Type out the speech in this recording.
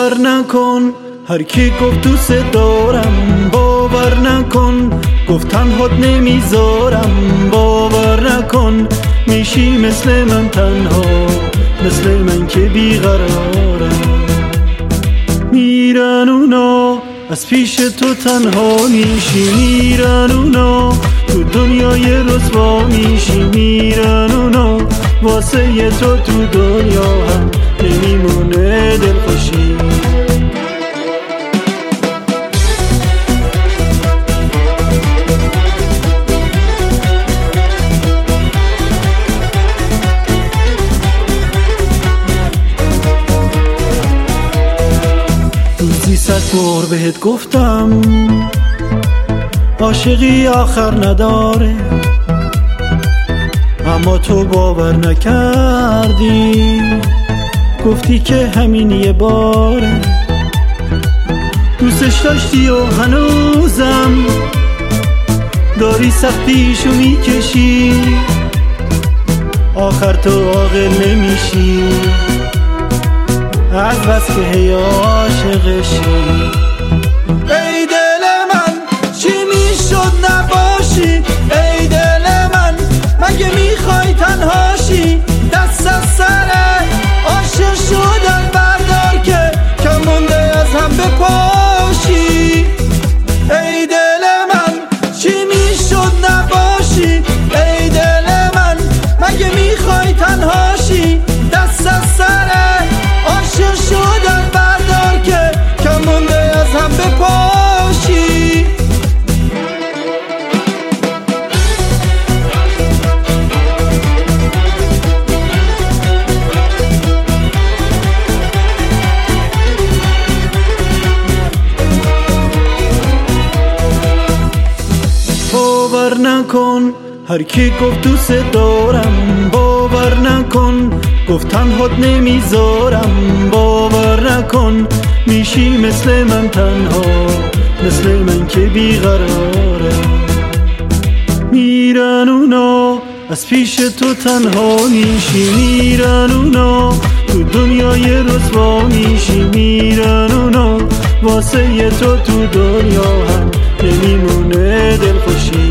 باور نکن هر کی گفت دوست دارم، باور نکن گفت تنهات نمیذارم، باور نکن میشی مثل من تنها، مثل من که بیقرارم. میرن اونا از پیش تو تنها میشی، میرن اونا تو دنیای رسوا میشی، میرن اونا واسه تو دنیا هم نمیمونه دلخوشی. روزی 100 بار بهت گفتم عاشقی آخر نداره، اما تو باور نکردی، گفتی که همین یه باره. دوستش داشتی و هنوزم داری سختیشو میکشی، آخر تو عاقل نمیشی از بس که هی عاشقشی. ای دل من چی میشد نباشی، ای دل من مگه میخوای تنهاشی، دست از سر عاشق شدن بردار که کم مونده از هم بپاشی. ای دل من چی میشد نباشی، ای دل من مگه میخوای تنهاشی، دست از سر عاشق شدن بردار که کم مونده از هم بپاشی. باور نکن هر کی گفت دوست دارم، باور نکن گفت تنهات نمیذارم، باور نکن میشی مثل من تنها، مثل من که بیقرارم. میرن اونا از پیش تو تنها میشی، میرن اونا تو دنیای رسوا میشی، میرن اونا واسه تو دنیا هم نمیمونه دلخوشی.